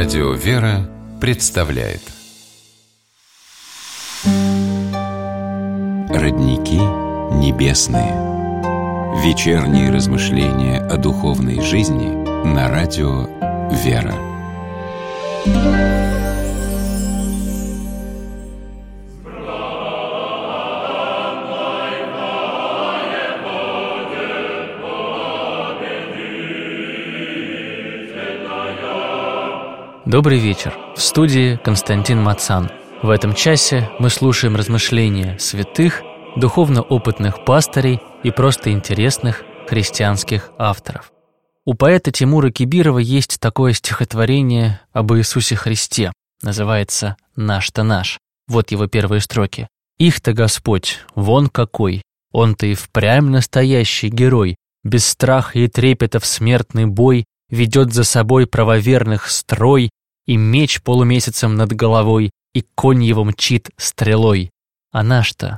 Радио «Вера» представляет Родники небесные. Вечерние размышления о духовной жизни на радио «Вера». Добрый вечер. В студии Константин Мацан. В этом часе мы слушаем размышления святых, духовно опытных пастырей и просто интересных христианских авторов. У поэта Тимура Кибирова есть такое стихотворение об Иисусе Христе. Называется «Наш-то наш». Вот его первые строки. «Их-то Господь, вон какой! Он-то и впрямь настоящий герой, без страха и трепета в смертный бой ведет за собой правоверных строй, и меч полумесяцем над головой, и конь его мчит стрелой. А наш-то,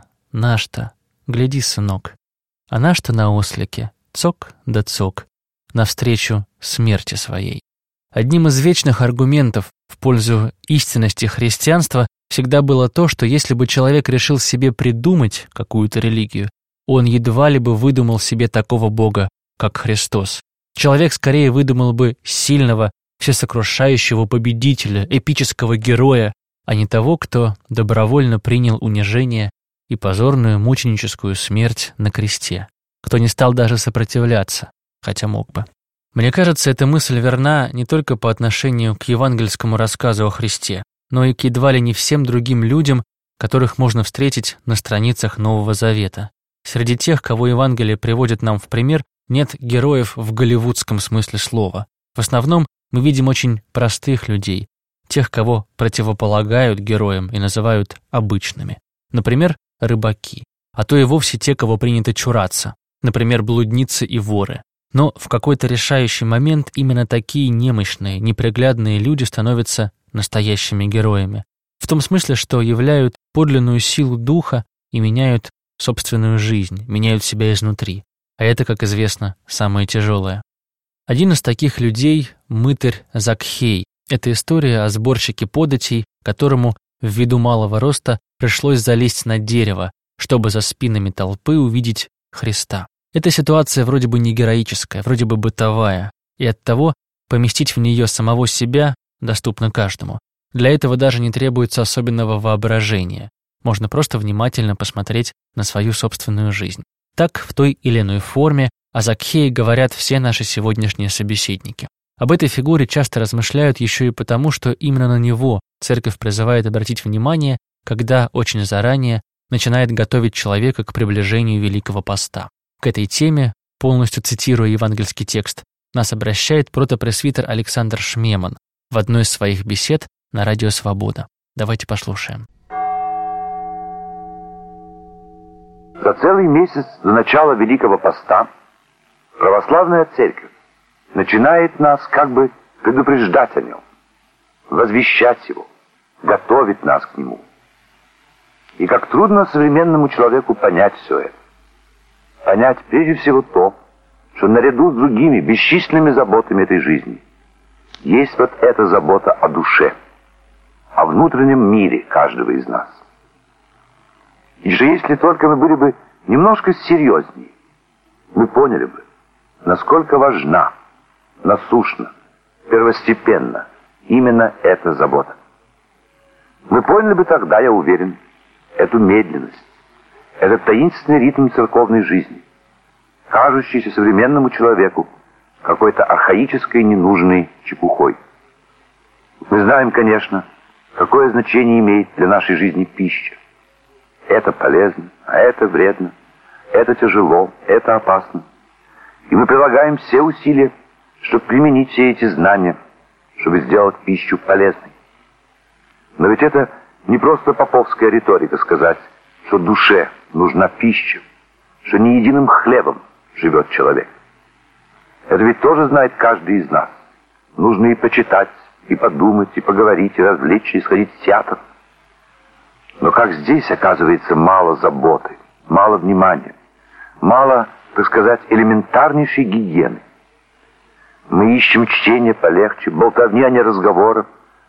гляди, сынок, а наш-то на ослике, цок да цок, навстречу смерти своей». Одним из вечных аргументов в пользу истинности христианства всегда было то, что если бы человек решил себе придумать какую-то религию, он едва ли бы выдумал себе такого Бога, как Христос. Человек скорее выдумал бы сильного, всесокрушающего победителя, эпического героя, а не того, кто добровольно принял унижение и позорную мученическую смерть на кресте, кто не стал даже сопротивляться, хотя мог бы. Мне кажется, эта мысль верна не только по отношению к евангельскому рассказу о Христе, но и к едва ли не всем другим людям, которых можно встретить на страницах Нового Завета. Среди тех, кого Евангелие приводит нам в пример, нет героев в голливудском смысле слова. В основном мы видим очень простых людей, тех, кого противополагают героям и называют обычными. Например, рыбаки, а то и вовсе те, кого принято чураться, например, блудницы и воры. Но в какой-то решающий момент именно такие немощные, неприглядные люди становятся настоящими героями. В том смысле, что являют подлинную силу духа и меняют собственную жизнь, меняют себя изнутри. А это, как известно, самое тяжелое. Один из таких людей – мытарь Закхей. Это история о сборщике податей, которому, ввиду малого роста, пришлось залезть на дерево, чтобы за спинами толпы увидеть Христа. Эта ситуация вроде бы не героическая, вроде бы бытовая, и оттого поместить в нее самого себя доступно каждому. Для этого даже не требуется особенного воображения. Можно просто внимательно посмотреть на свою собственную жизнь. Так, в той или иной форме, о Закхее говорят все наши сегодняшние собеседники. Об этой фигуре часто размышляют еще и потому, что именно на него церковь призывает обратить внимание, когда очень заранее начинает готовить человека к приближению Великого Поста. К этой теме, полностью цитируя евангельский текст, нас обращает протопресвитер Александр Шмеман в одной из своих бесед на радио «Свобода». Давайте послушаем. За целый месяц до начала Великого Поста православная церковь начинает нас как бы предупреждать о нем, возвещать его, готовить нас к нему. И как трудно современному человеку понять все это. Понять прежде всего то, что наряду с другими бесчисленными заботами этой жизни есть вот эта забота о душе, о внутреннем мире каждого из нас. И же если только мы были бы немножко серьезнее, мы поняли бы, насколько важна, насущна, первостепенна именно эта забота. Мы поняли бы тогда, я уверен, эту медленность, этот таинственный ритм церковной жизни, кажущийся современному человеку какой-то архаической ненужной чепухой. Мы знаем, конечно, какое значение имеет для нашей жизни пища. Это полезно, а это вредно, это тяжело, это опасно. И мы прилагаем все усилия, чтобы применить все эти знания, чтобы сделать пищу полезной. Но ведь это не просто поповская риторика сказать, что душе нужна пища, что не единым хлебом живет человек. Это ведь тоже знает каждый из нас. Нужно и почитать, и подумать, и поговорить, и развлечься, и сходить в театр. Но как здесь, оказывается, мало заботы, мало внимания, мало, так сказать, элементарнейшей гигиены. Мы ищем чтение полегче, болтовни, а не разговоров,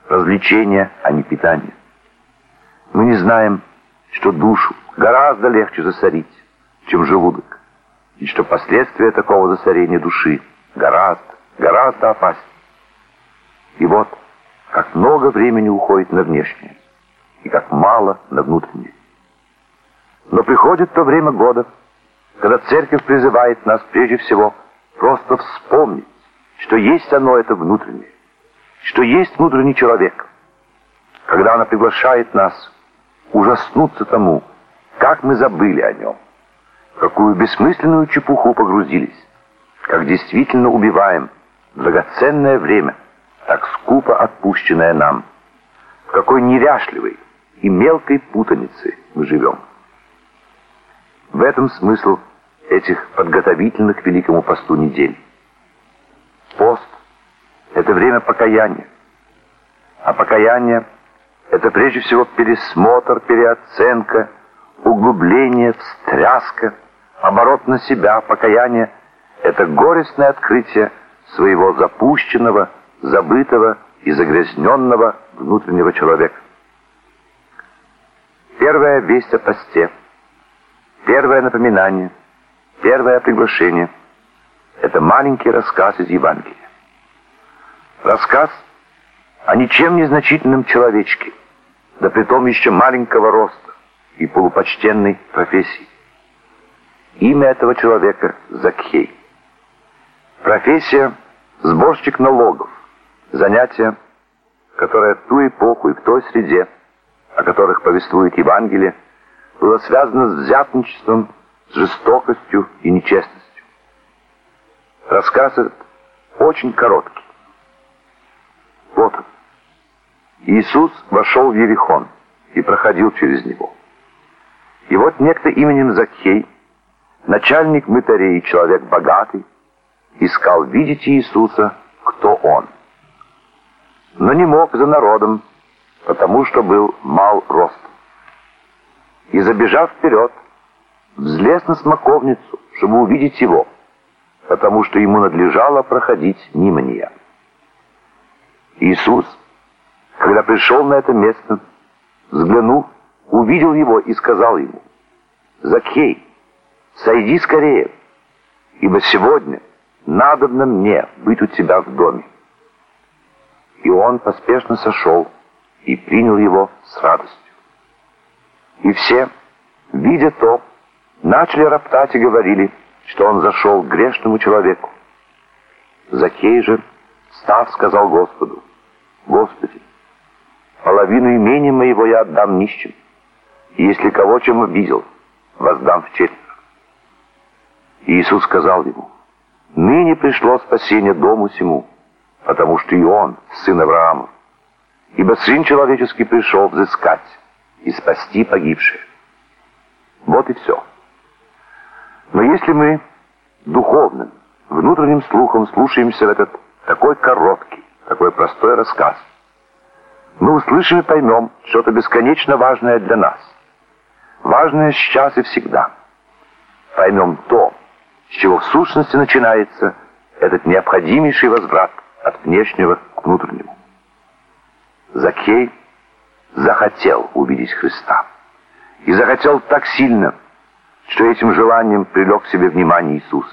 развлечение, а не питание. Мы не знаем, что душу гораздо легче засорить, чем желудок, и что последствия такого засорения души гораздо опаснее. И вот, как много времени уходит на внешнее, и как мало на внутреннее. Но приходит то время года, когда Церковь призывает нас прежде всего просто вспомнить, что есть оно, это внутреннее, что есть внутренний человек. Когда она приглашает нас ужаснуться тому, как мы забыли о нем, в какую бессмысленную чепуху погрузились, как действительно убиваем драгоценное время, так скупо отпущенное нам, в какой неряшливой и мелкой путанице мы живем. В этом смысл этих подготовительных к Великому посту недель. Пост — это время покаяния, а покаяние — это прежде всего пересмотр, переоценка, углубление, встряска, оборот на себя. Покаяние — это горестное открытие своего запущенного, забытого и загрязненного внутреннего человека. Первая весть о посте, первое напоминание, первое приглашение — это маленький рассказ из Евангелия. Рассказ о ничем не значительном человечке, да притом еще маленького роста и полупочтенной профессии. Имя этого человека — Закхей. Профессия — сборщик налогов, занятие, которое в ту эпоху и в той среде, о которых повествует Евангелие, было связано с взятничеством, с жестокостью и нечестностью. Рассказ этот очень короткий. Вот он. Иисус вошел в Иерихон и проходил через него. И вот некто именем Закхей, начальник мытарей и человек богатый, искал видеть Иисуса, кто он. Но не мог за народом, потому что был мал ростом. И, забежав вперед, взлез на смоковницу, чтобы увидеть его, потому что ему надлежало проходить мимо нее. Иисус, когда пришел на это место, взглянув, увидел его и сказал ему: «Закхей, сойди скорее, ибо сегодня надобно мне быть у тебя в доме». И он поспешно сошел и принял его с радостью. И все, видя то, начали роптать и говорили, что он зашел к грешному человеку. Закхей же, став, сказал Господу: «Господи, половину имения моего я отдам нищим, и если кого чем обидел, воздам вчетверо». И Иисус сказал ему: «Ныне пришло спасение дому сему, потому что и он сын Авраамов, ибо Сын Человеческий пришел взыскать и спасти погибшие». Вот и все. Но если мы духовным, внутренним слухом слушаемся в этот такой короткий, такой простой рассказ, мы услышим и поймем что-то бесконечно важное для нас, важное сейчас и всегда. Поймем то, с чего в сущности начинается этот необходимейший возврат от внешнего к внутреннему. Закхей захотел увидеть Христа. И захотел так сильно, что этим желанием привлек к себе внимание Иисуса.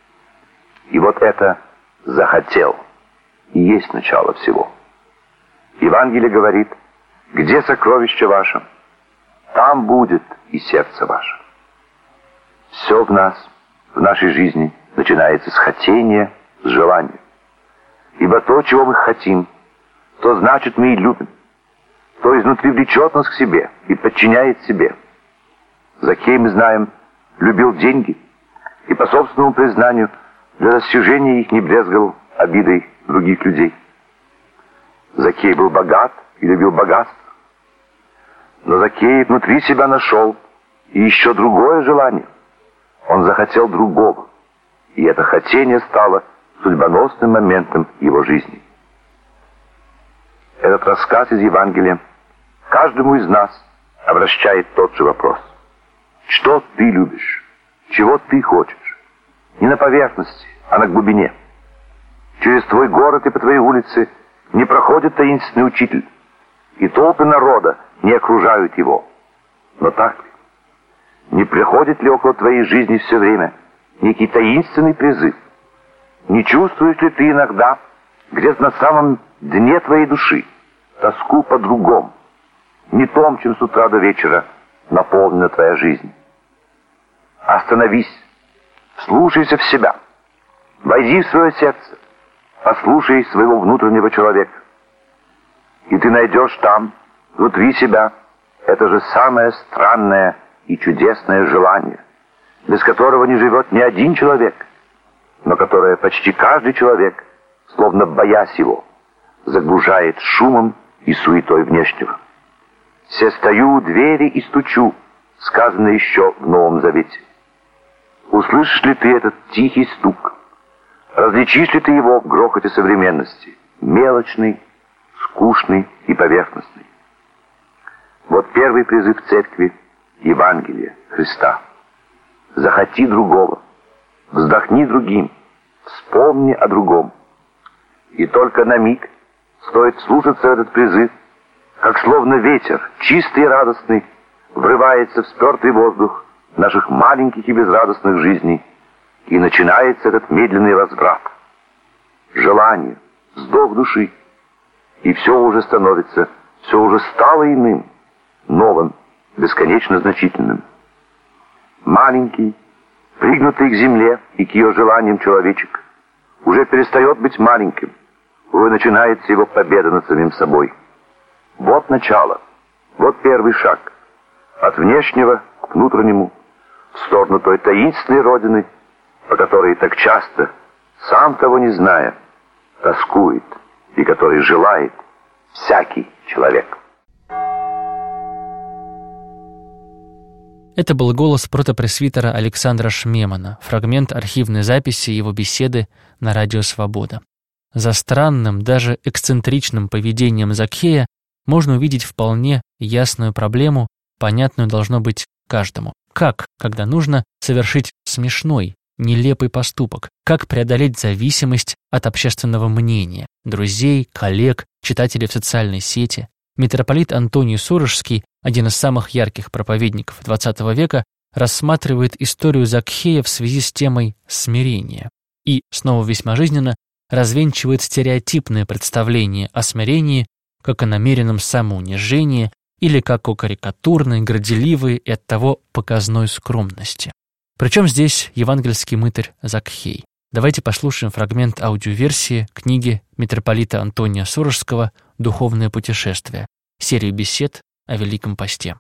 И вот это «захотел» и есть начало всего. Евангелие говорит: «Где сокровище ваше, там будет и сердце ваше». Все в нас, в нашей жизни начинается с хотения, с желания. Ибо то, чего мы хотим, то значит мы и любим, то изнутри влечет нас к себе и подчиняет себе. Закхей, мы знаем, любил деньги и по собственному признанию для достижения их не брезгал обидой других людей. Закхей был богат и любил богатство. Но Закхей внутри себя нашел и еще другое желание. Он захотел другого, и это хотение стало судьбоносным моментом его жизни. Этот рассказ из Евангелия каждому из нас обращает тот же вопрос: что ты любишь? Чего ты хочешь? Не на поверхности, а на глубине. Через твой город и по твоей улице не проходит таинственный учитель, и толпы народа не окружают его. Но так ли? Не приходит ли около твоей жизни все время некий таинственный призыв? Не чувствуешь ли ты иногда, где-то на самом дне твоей души, тоску по другому, не том, чем с утра до вечера наполнена твоя жизнь? Остановись, вслушайся в себя, войди в свое сердце, послушай своего внутреннего человека. И ты найдешь там, внутри себя, это же самое странное и чудесное желание, без которого не живет ни один человек, но которое почти каждый человек, словно боясь его, загружает шумом и суетой внешнего. «Се стою у двери и стучу», сказано еще в Новом Завете. Услышишь ли ты этот тихий стук? Различишь ли ты его в грохоте современности, мелочный, скучный и поверхностный? Вот первый призыв церкви — Евангелие Христа. Захоти другого, вздохни другим, вспомни о другом. И только на миг стоит слушаться этот призыв, как словно ветер, чистый и радостный, врывается в спертый воздух наших маленьких и безрадостных жизней, и начинается этот медленный разврат. Желание, вздох души, и все уже становится, все уже стало иным, новым, бесконечно значительным. Маленький, пригнутый к земле и к ее желаниям человечек, уже перестает быть маленьким, уже начинается его победа над самим собой. Вот начало, вот первый шаг, от внешнего к внутреннему, в сторону той таинственной родины, по которой так часто, сам того не зная, тоскует и которой желает всякий человек. Это был голос протопресвитера Александра Шмемана, фрагмент архивной записи его беседы на радио «Свобода». За странным, даже эксцентричным поведением Закхея можно увидеть вполне ясную проблему, понятную должно быть каждому. Как, когда нужно совершить смешной, нелепый поступок? Как преодолеть зависимость от общественного мнения, друзей, коллег, читателей в социальной сети? Митрополит Антоний Сурожский, один из самых ярких проповедников XX века, рассматривает историю Закхея в связи с темой смирения и, снова весьма жизненно, развенчивает стереотипное представление о смирении как о намеренном самоунижении или как о карикатурной, горделивой и оттого показной скромности. Причем здесь евангельский мытарь Закхей. Давайте послушаем фрагмент аудиоверсии книги митрополита Антония Сурожского «Духовное путешествие», серию бесед о Великом Посте.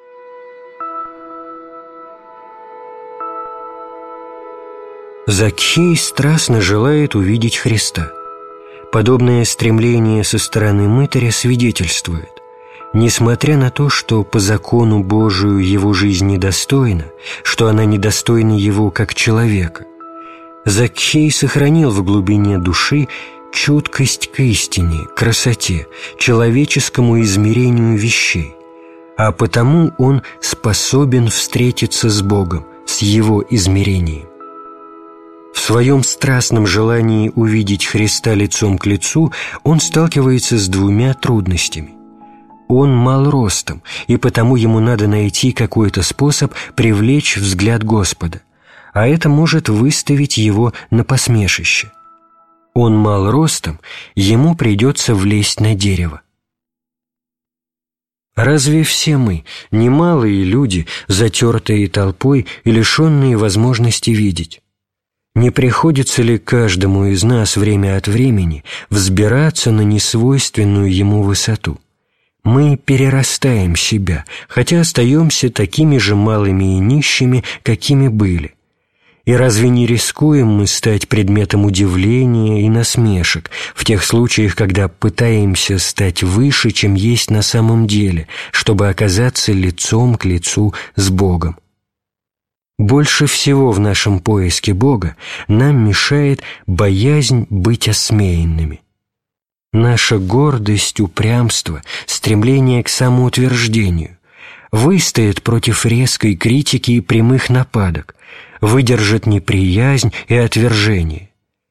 Закхей страстно желает увидеть Христа. Подобное стремление со стороны мытаря свидетельствует: несмотря на то, что по закону Божию его жизнь недостойна, что она недостойна его как человека, Закхей сохранил в глубине души чуткость к истине, красоте, человеческому измерению вещей, а потому он способен встретиться с Богом, с Его измерением. В своем страстном желании увидеть Христа лицом к лицу он сталкивается с двумя трудностями. Он мал ростом, и потому ему надо найти какой-то способ привлечь взгляд Господа, а это может выставить его на посмешище. Он мал ростом, ему придется влезть на дерево. Разве все мы, немалые люди, затертые толпой и лишенные возможности видеть? Не приходится ли каждому из нас время от времени взбираться на несвойственную ему высоту? Мы перерастаем себя, хотя остаемся такими же малыми и нищими, какими были. И разве не рискуем мы стать предметом удивления и насмешек в тех случаях, когда пытаемся стать выше, чем есть на самом деле, чтобы оказаться лицом к лицу с Богом? Больше всего в нашем поиске Бога нам мешает боязнь быть осмеянными. Наша гордость, упрямство, стремление к самоутверждению выстоят против резкой критики и прямых нападок, выдержат неприязнь и отвержение.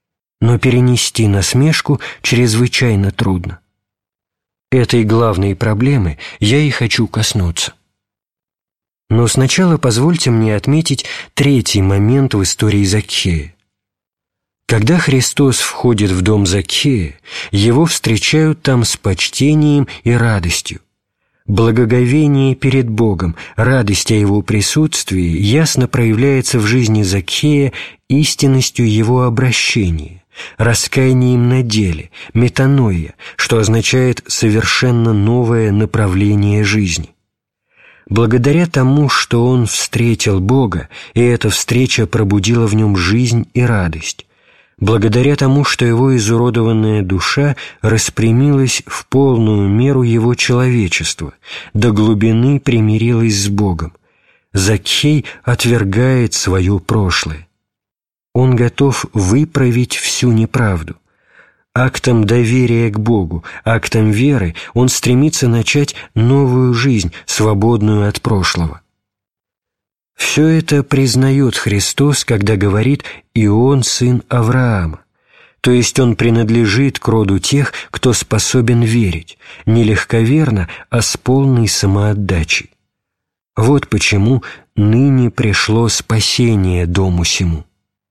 но перенести насмешку чрезвычайно трудно. Этой главной проблемы я и хочу коснуться. Но сначала позвольте мне отметить третий момент в истории Закхея. Когда Христос входит в дом Закхея, его встречают там с почтением и радостью. Благоговение перед Богом, радость о Его присутствии ясно проявляется в жизни Закхея истинностью его обращения, раскаянием на деле, метаноия, что означает совершенно новое направление жизни. Благодаря тому, что он встретил Бога, и эта встреча пробудила в нем жизнь и радость, благодаря тому, что его изуродованная душа распрямилась в полную меру его человечества, до глубины примирилась с Богом, Закхей отвергает свое прошлое. Он готов выправить всю неправду. Актом доверия к Богу, актом веры он стремится начать новую жизнь, свободную от прошлого. Все это признает Христос, когда говорит «и он сын Авраама», то есть он принадлежит к роду тех, кто способен верить, не легковерно, а с полной самоотдачей. Вот почему ныне пришло спасение дому сему.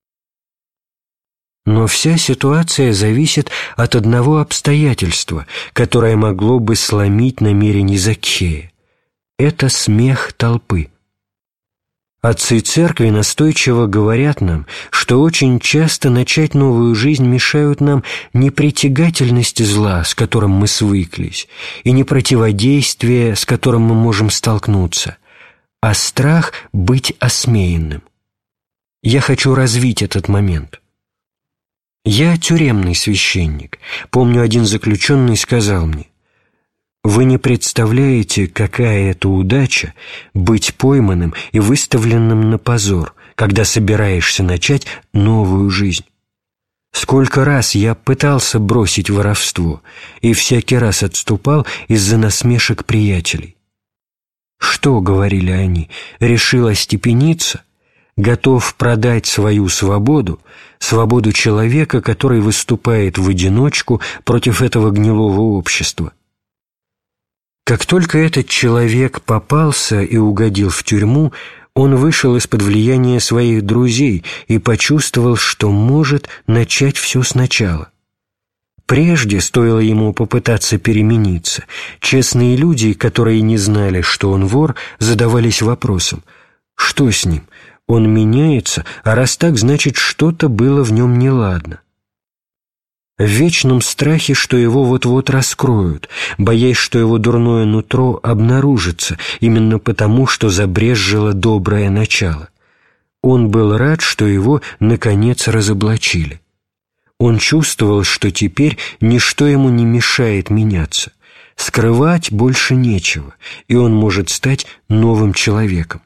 Но вся ситуация зависит от одного обстоятельства, которое могло бы сломить намерения Закхея. Это смех толпы. Отцы церкви настойчиво говорят нам, что очень часто начать новую жизнь мешают нам не притягательность зла, с которым мы свыклись, и не противодействие, с которым мы можем столкнуться, а страх быть осмеянным. Я хочу развить этот момент. Я тюремный священник. Помню, один заключенный сказал мне: «Вы не представляете, какая это удача быть пойманным и выставленным на позор, когда собираешься начать новую жизнь. Сколько раз я пытался бросить воровство и всякий раз отступал из-за насмешек приятелей. Что, — говорили они, — решил остепениться? Готов продать свою свободу, свободу человека, который выступает в одиночку против этого гнилого общества». Как только этот человек попался и угодил в тюрьму, он вышел из-под влияния своих друзей и почувствовал, что может начать все сначала. Прежде стоило ему попытаться перемениться. Честные люди, которые не знали, что он вор, задавались вопросом: что с ним? Он меняется, а раз так, значит, что-то было в нем неладно. В вечном страхе, что его вот-вот раскроют, боясь, что его дурное нутро обнаружится именно потому, что забрезжило доброе начало. Он был рад, что его, наконец, разоблачили. Он чувствовал, что теперь ничто ему не мешает меняться. Скрывать больше нечего, и он может стать новым человеком.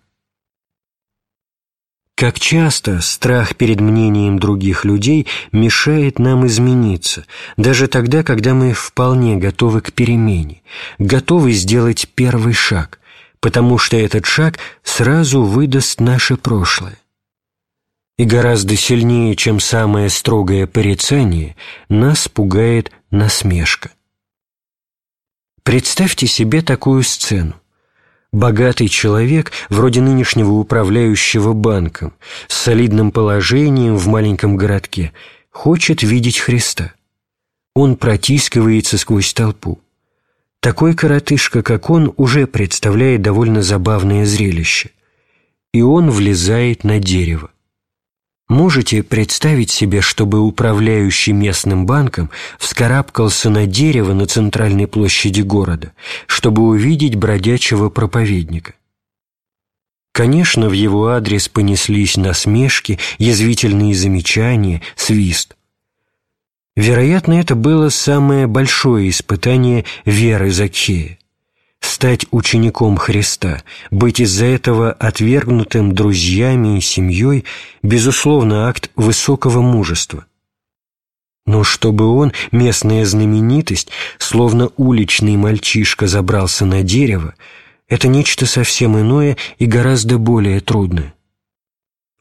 Как часто страх перед мнением других людей мешает нам измениться, даже тогда, когда мы вполне готовы к перемене, готовы сделать первый шаг, потому что этот шаг сразу выдаст наше прошлое. И гораздо сильнее, чем самое строгое порицание, нас пугает насмешка. Представьте себе такую сцену. Богатый человек, вроде нынешнего управляющего банком, с солидным положением в маленьком городке, хочет видеть Христа. Он протискивается сквозь толпу. Такой коротышка, как он, уже представляет довольно забавное зрелище. И он влезает на дерево. Можете представить себе, чтобы управляющий местным банком вскарабкался на дерево на центральной площади города, чтобы увидеть бродячего проповедника? Конечно, в его адрес понеслись насмешки, язвительные замечания, свист. Вероятно, это было самое большое испытание веры Закхея. Стать учеником Христа, быть из-за этого отвергнутым друзьями и семьей, безусловно, акт высокого мужества. Но чтобы он, местная знаменитость, словно уличный мальчишка, забрался на дерево, это нечто совсем иное и гораздо более трудное.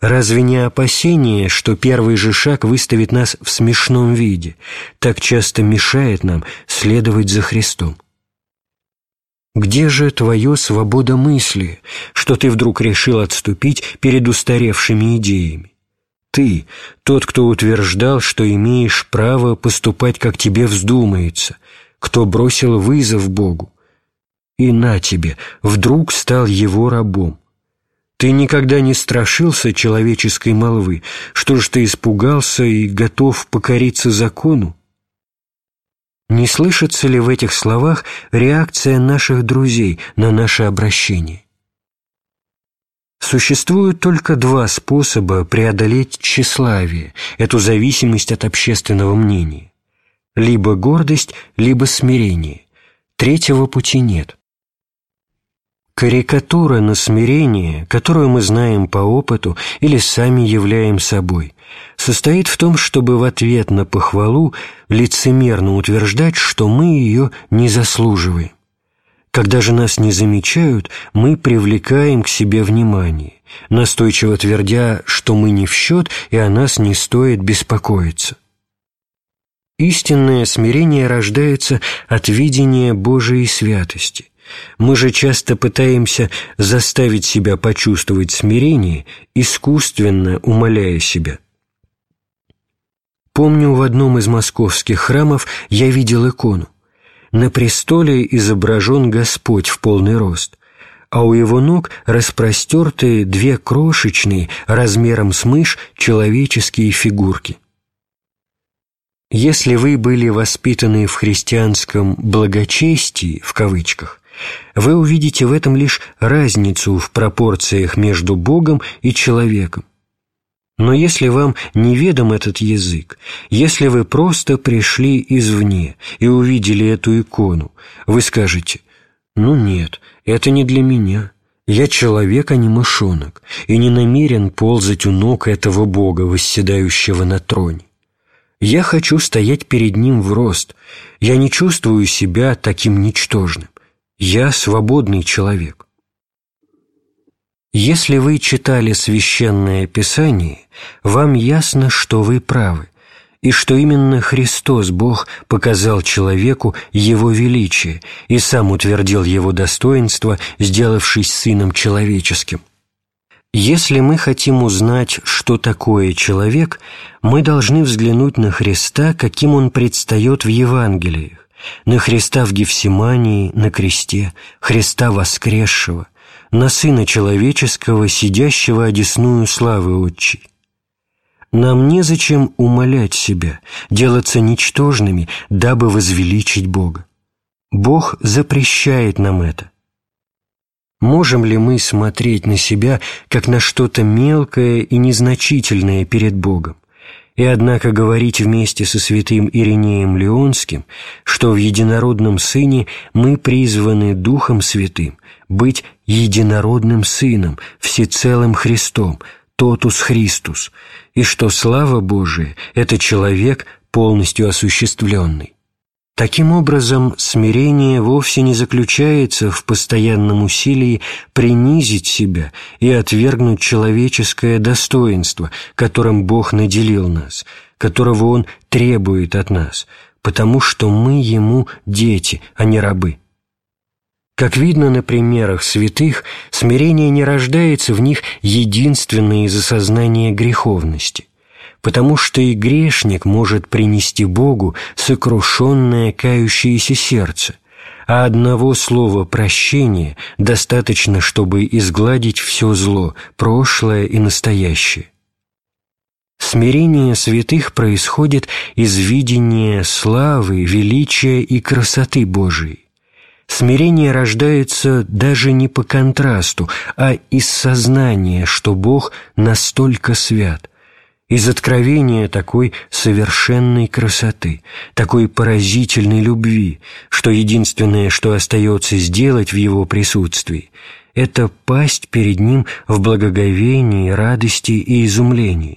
Разве не опасение, что первый же шаг выставит нас в смешном виде, так часто мешает нам следовать за Христом? Где же твоя свобода мысли, что ты вдруг решил отступить перед устаревшими идеями? Ты, тот, кто утверждал, что имеешь право поступать, как тебе вздумается, кто бросил вызов Богу. И на тебе, вдруг стал Его рабом. Ты никогда не страшился человеческой молвы, что ж ты испугался и готов покориться закону? Не слышится ли в этих словах реакция наших друзей на наше обращение? Существует только два способа преодолеть тщеславие, эту зависимость от общественного мнения. Либо гордость, либо смирение. Третьего пути нет. Карикатура на смирение, которую мы знаем по опыту или сами являем собой, состоит в том, чтобы в ответ на похвалу лицемерно утверждать, что мы ее не заслуживаем. Когда же нас не замечают, мы привлекаем к себе внимание, настойчиво твердя, что мы не в счет и о нас не стоит беспокоиться. Истинное смирение рождается от видения Божией святости. Мы же часто пытаемся заставить себя почувствовать смирение, искусственно умаляя себя. Помню, в одном из московских храмов я видел икону. На престоле изображен Господь в полный рост, а у Его ног распростерты две крошечные, размером с мышь, человеческие фигурки. Если вы были воспитаны в христианском «благочестии», в кавычках, вы увидите в этом лишь разницу в пропорциях между Богом и человеком. Но если вам неведом этот язык, если вы просто пришли извне и увидели эту икону, вы скажете: «Ну нет, это не для меня. Я человек, а не мышонок, и не намерен ползать у ног этого Бога, восседающего на троне. Я хочу стоять перед Ним в рост. Я не чувствую себя таким ничтожным. Я свободный человек». Если вы читали Священное Писание, вам ясно, что вы правы, и что именно Христос, Бог, показал человеку Его величие и сам утвердил Его достоинство, сделавшись Сыном Человеческим. Если мы хотим узнать, что такое человек, мы должны взглянуть на Христа, каким Он предстает в Евангелиях, на Христа в Гефсимании, на кресте, Христа воскресшего, на Сына Человеческого, сидящего одесную славы Отчей. Нам незачем умалять себя, делаться ничтожными, дабы возвеличить Бога. Бог запрещает нам это. Можем ли мы смотреть на себя, как на что-то мелкое и незначительное перед Богом, и однако говорить вместе со святым Иринеем Лионским, что в единородном Сыне мы призваны Духом Святым быть единородным Сыном, всецелым Христом, тотус Христус, и что слава Божия — это человек, полностью осуществленный? Таким образом, смирение вовсе не заключается в постоянном усилии принизить себя и отвергнуть человеческое достоинство, которым Бог наделил нас, которого Он требует от нас, потому что мы Ему дети, а не рабы. Как видно на примерах святых, смирение не рождается в них единственно из осознания греховности, потому что и грешник может принести Богу сокрушенное кающееся сердце, а одного слова прощения достаточно, чтобы изгладить все зло, прошлое и настоящее. Смирение святых происходит из видения славы, величия и красоты Божией. Смирение рождается даже не по контрасту, а из сознания, что Бог настолько свят, из откровения такой совершенной красоты, такой поразительной любви, что единственное, что остается сделать в Его присутствии, это пасть перед Ним в благоговении, радости и изумлении.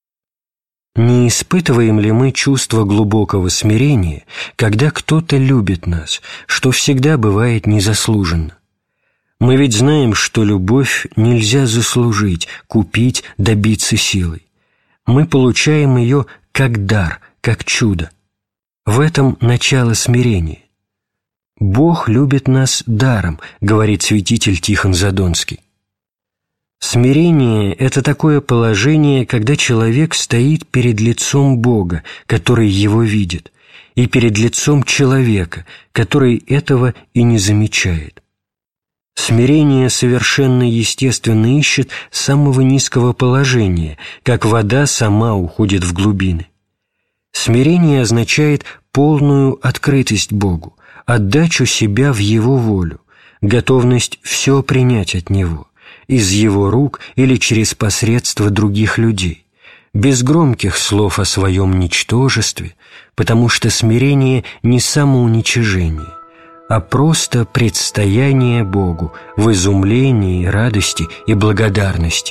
Не испытываем ли мы чувство глубокого смирения, когда кто-то любит нас, что всегда бывает незаслуженно? Мы ведь знаем, что любовь нельзя заслужить, купить, добиться силой. Мы получаем ее как дар, как чудо. В этом начало смирения. «Бог любит нас даром», — говорит святитель Тихон Задонский. Смирение — это такое положение, когда человек стоит перед лицом Бога, который его видит, и перед лицом человека, который этого и не замечает. Смирение совершенно естественно ищет самого низкого положения, как вода сама уходит в глубины. Смирение означает полную открытость Богу, отдачу себя в Его волю, готовность все принять от Него, из Его рук или через посредство других людей, без громких слов о своем ничтожестве, потому что смирение не самоуничижение, а просто предстояние Богу в изумлении, радости и благодарности.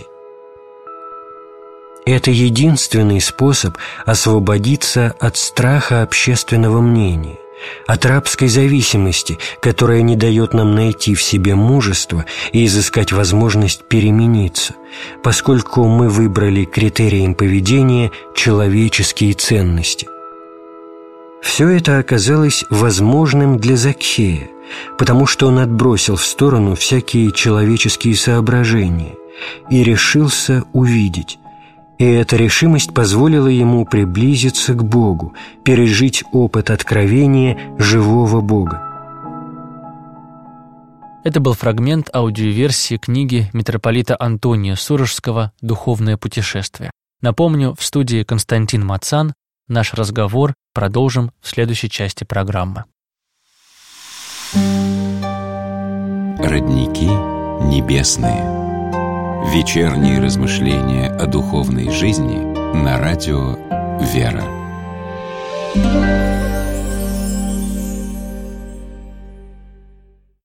Это единственный способ освободиться от страха общественного мнения, от рабской зависимости, которая не дает нам найти в себе мужество и изыскать возможность перемениться, поскольку мы выбрали критерием поведения человеческие ценности. Все это оказалось возможным для Закхея, потому что он отбросил в сторону всякие человеческие соображения и решился увидеть. И эта решимость позволила ему приблизиться к Богу, пережить опыт откровения живого Бога. Это был фрагмент аудиоверсии книги митрополита Антония Сурожского «Духовное путешествие». Напомню, в студии Константин Мацан. Наш разговор продолжим в следующей части программы. Родники небесные. Вечерние размышления о духовной жизни на радио «Вера».